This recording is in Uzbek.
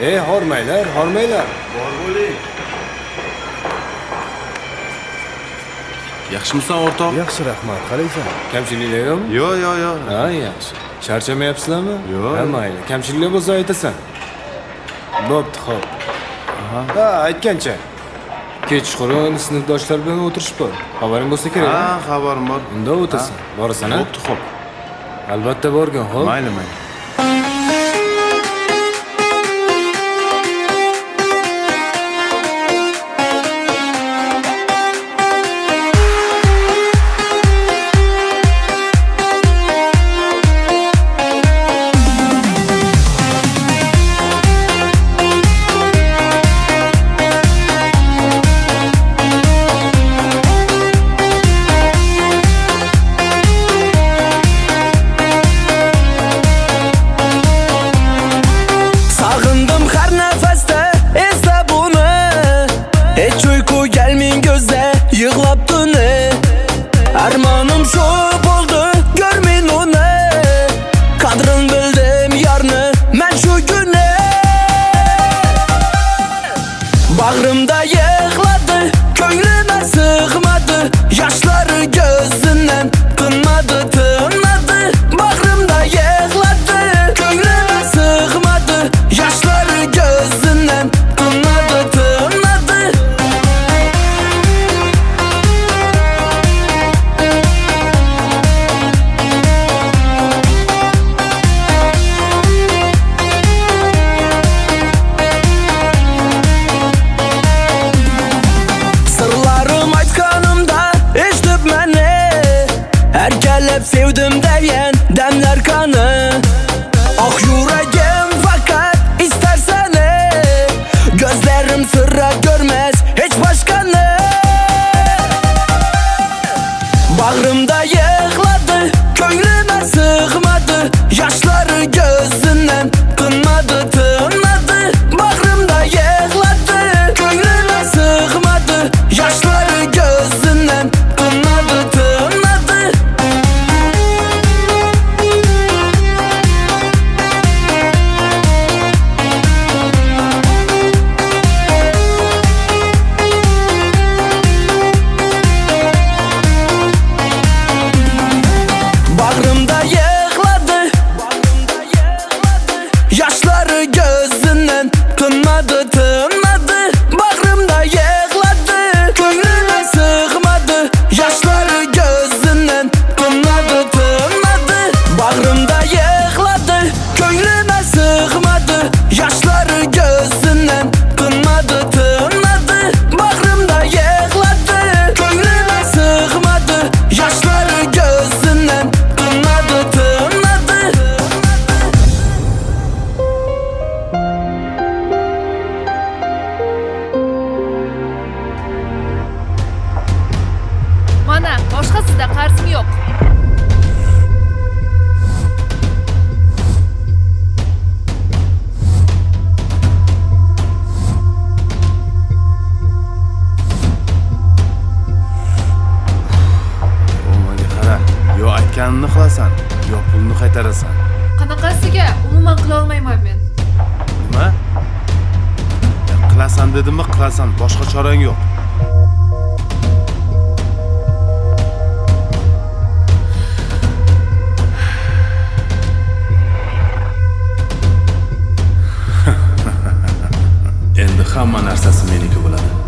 Hormanglar. Bor bo'ling. Yaxshimisan o'rtoq? Yaxshi, rahmat. Qalaysan? Kamchiliklar yo'qmi? Yo'q. Ha, yaxshi. Charchamayapsizlarmi? Yo'q. Ha, mayli. Kamchiliklar bo'lsa aytasan. Bo'pti, xo'p. Ha, aytgancha. Kechqurun sinfdoshlar bilan o'tirish bor. Xabaring bo'lsa kerak. Ha, xabarim bor. Unda o'tasan. Borasan, ha? Bo'pti, xo'p. Albatta borgin, xo'p? Mayli. Armanım şu oldu, görmeyin onu. Kadrin bildim yarını, ben şu güne. Bağrımda yıkladı, köylüme sığmadı. Yaşları gözünden tınmadı. Bağrımda yıkladı, köylüme sığmadı. Yaşları gözünden tınmadı. Sevdim deyen demler kanı. Ah yüreğim fakat istersene. Gözlerim sırra görmez hiç başkanı. Bağrımda yıkladı, köylüme sığmadı. Yaşları gözünden tınmadı. Bağrımda yıkladı, köylüme sığmadı. Yaşları gözünden tınmadı. Yaşları gözünden tınmadı. Bağrımda yıkladı, köylüme sığmadı. Yaşları gözünden tınmadı. Bağrımda yıkladı, köylüme sığmadı. Yaşları gözünden tınmadı. Bağrımda yıkladı, köylüme sığmadı. Yaşları gözünden tınmadı. Mana, boshqasida qarzim yo'q. O'maga qara. Yo aytganimni qilasan, yo pulni qaytarasan. Qanaqasiga umuman qila olmayman men. Nima? Qilasan dedimmi, qilasan. Boshqa chorang yo'q. Endi hamma narsasi meniki bo'ladi.